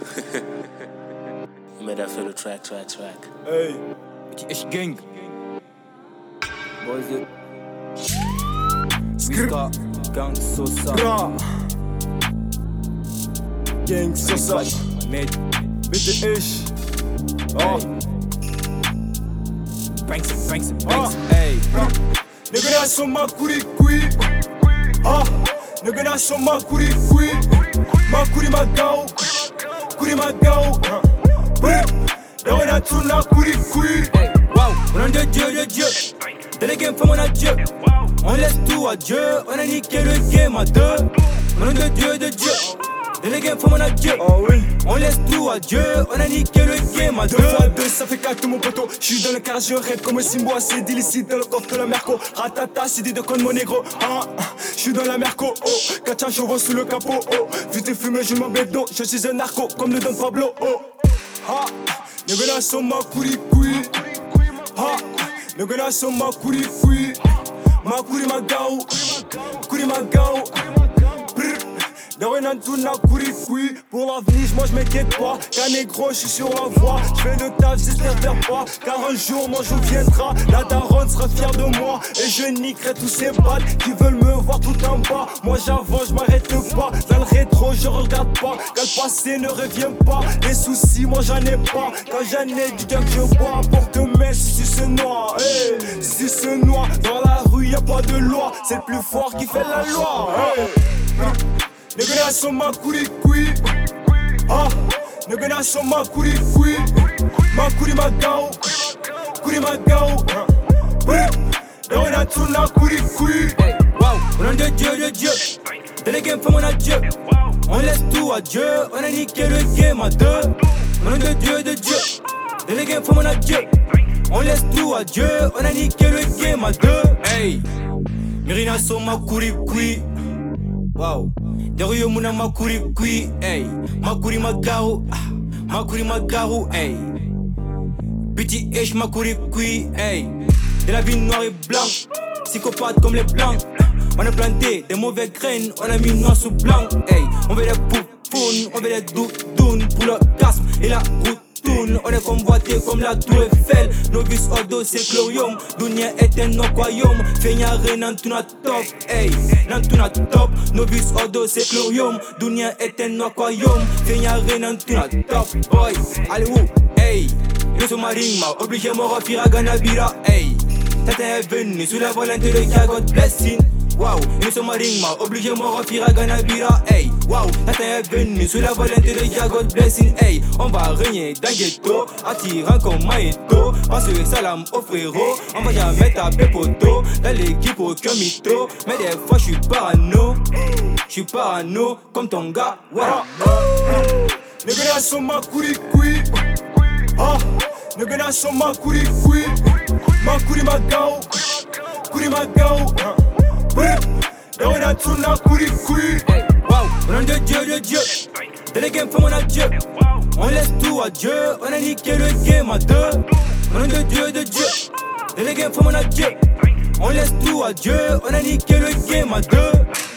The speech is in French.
Mais t'as fait le track. Hey, petit H gang. Boys, Wiska, Gang Sosa. Gang Sosa. Med, BTH. Oh. Banks. Hey. Nigga so makuri kui. Ah. Nigga so makuri kui. Makuri magao. Kuri magao. Nigga tuna kuri kui. Wow. On a de Dieu. Délégué femme on a Dieu. On laisse tout à Dieu. On a niqué le game à deux. On a de Dieu. Délégué femme on a Dieu. Oh oui. On laisse tout à Dieu. On a niqué le game à deux. 2 fois 2 ça fait 4 mon poteau. J'suis dans le car je rêve comme un Simbo. C'est illicite dans le coffre de la Merco. Ratata c'est dit de con mon négro. J'suis dans la Merco. Oh. 4 chevaux sous le capot. Oh. Vu tes fumées je m'embête d'eau. Je suis un narco comme le Don Pablo. Oh. Nigga so makuri kui. Nigga so makuri kui. Makuri magao. Kuri magao. Pour l'avenir, moi je m'inquiète pas. Car négro, je suis sur la voie. Je fais le taf, j'espère pas. Car un jour, mon jour viendra. La daronne sera fière de moi. Et je niquerai tous ces balles qui veulent me voir tout en bas. Moi j'avance, je m'arrête pas. Dans le rétro, je regarde pas. Car le passé ne revient pas. Les soucis, moi j'en ai pas. Quand j'en ai du gars que je bois. Pour que mes si c'est noir. Hey, si c'est noir. Dans la rue, y'a pas de loi. C'est le plus fort qui fait la loi. Hey. Nigga so makuri kui. Nigga so makuri kui. Makuri magao. Kuri magao. Nigga tuna kuri kui. Wow, on a de Dieu. Délégué femme on a Dieu. On laisse tout à Dieu. On a niqué le game à deux. On a de Dieu. Délégué femme on a Dieu. On laisse tout à Dieu. On a niqué le game à deux. Hey, Mirina so makuri kui. Wow. Derrière mon makuri kui, hey. Makuri magao, hey. Petit H makuri kui, hey. De la vie noire et blanche, psychopathe comme les blancs. On a planté des mauvaises graines, on a mis noir sous blanc, hey. On veut des poupounes, on veut des doudounes pour le casque et la route. On est convoité comme la tour Eiffel. Novice Odo c'est Chlorium. Dunia est un royaume. Feignare nan tuna top. Hey, nan tuna top. Novice Odo c'est Chlorium. Dunia est un royaume. Feignare nan tuna top. Boy, allez où? Hey, le sous-marin m'a obligé à me refaire à Ganabira. Hey, Tata est venu sous la volante de God Blessing. Wow, le sous-marin m'a obligé à me refaire à Ganabira. Hey, wow, Tata est venu sous la volante de God Blessing. Hey, on va régner dans le ghetto, attirant comme Maïto. Passer salam au frérot, on va jamais taper poteau. Dans l'équipe aucun mytho, mais des fois j'suis parano comme ton gars. Wow. Nigga so makuri kui. Nigga so makuri kui. Makuri magao. Kuri magao. Nigga tuna kuri kui. Wow, on a de Dieu. Délégué femme on a Dieu. On laisse tout à Dieu. On a niqué le game à deux. On a de Dieu. Délégué femme on a Dieu. On laisse tout à Dieu. On a niqué le game à deux.